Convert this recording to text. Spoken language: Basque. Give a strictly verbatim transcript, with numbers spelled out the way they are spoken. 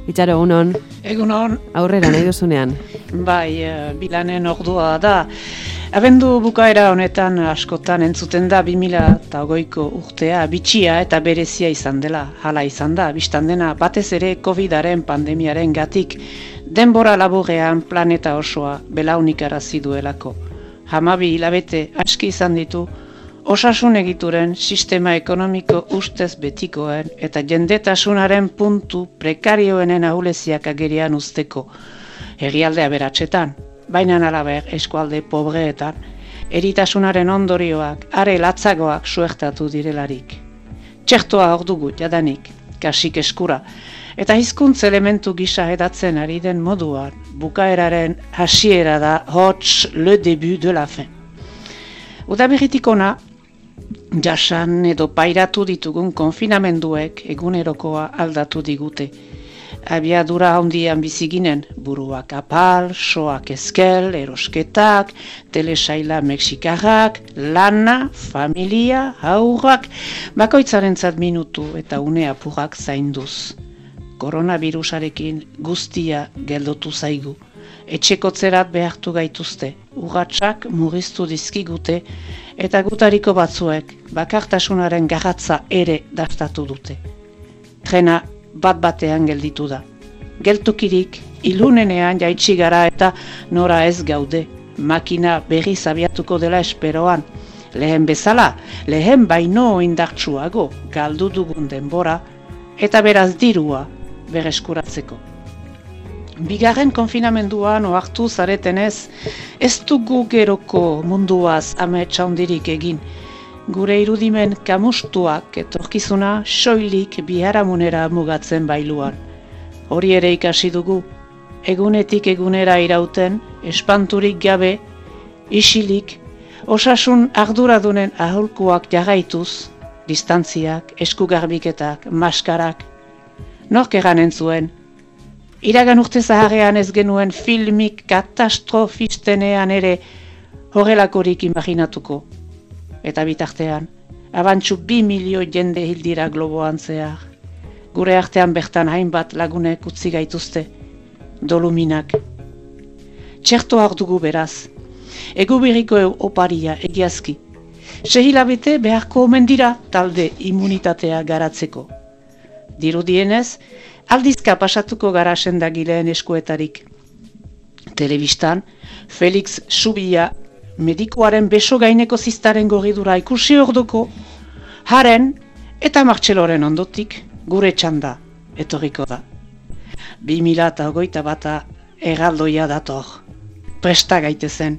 Itxaro, egunon. Egunon. Aurrera nahi duzunean. Bai, bilanen ordua da. Abendu bukaera honetan askotan entzuten da bi mila hogeiko urtea bitxia eta berezia izan dela. Hala izan da, bistan dena batez ere covidaren pandemiaren gatik denbora laburrean planeta osoa belaunikarazi duelako. Hamabi hilabete aski izan ditu osasun egituren sistema ekonomiko ustez betikoen eta jendetasunaren puntu prekarioenen ahuleziak agerian usteko herrialde aberatsetan, baina alaber eskualde pobreetan, eritasunaren ondorioak are latzagoak suertatu direlarik. Txertoa hor dugu jadanik, kasik eskura, eta hizkuntz elementu gisa edatzen ari den moduan, bukaeraren hasiera da hots le début de la fin. Udaberritik ona, jasan edo pairatu ditugun konfinamenduek egunerokoa aldatu digute. Abiadura handian biziginen, buruak apal, soak eskel, erosketak, telesaila mexikarrak, lana, familia, haurrak, bakoitzarentzat minutu eta une apurrak zainduz. Koronavirusarekin guztia geldotu zaigu. Etxekotzerat behartu gaituzte, urratsak murriztu dizkigute eta gutariko batzuek bakartasunaren garratza ere dastatu dute. Trena bat batean gelditu da. Geltokirik ilunenean jaitsi gara eta nora ez gaude. Makina berriz abiatuko dela esperoan. Lehen bezala, lehen baino indartsuago galdu dugun denbora eta beraz dirua bereskuratzeko. Bigarren konfinamenduan ohartu zaretenez, ez dugu geroko munduaz amets handirik egin. Gure irudimen kamustuak etorkizuna soilik biharamunera mugatzen bailuan. Hori ere ikasi dugu, egunetik egunera irauten, espanturik gabe, isilik, osasun arduradunen aholkuak jarraituz, distantziak, eskugarbiketak, maskarak. Nork eranen zuen, iragan urte zaharrean ez genuen filmik katastrofistenean ere horrelakorik imaginatuko. Eta bitartean, abantxu bi milio jende hildira globoan zehar. Gure artean bertan hainbat lagunek utzi gaituzte, doluminak. Txerto hartugu beraz, egubiriko oparia egiazki. Sehilabete beharko omen dira talde immunitatea garatzeko. Dirudienez, aldizka pasatuko gara sendagileen eskuetarik. Telebistan, Felix Zubia medikuaren beso gaineko ziztaren gorridura ikusi orduko, haren eta Martxeloren ondotik gure txanda etorriko da. Bi mila eta hogeita bata erraldoia dator. Presta gaitezen.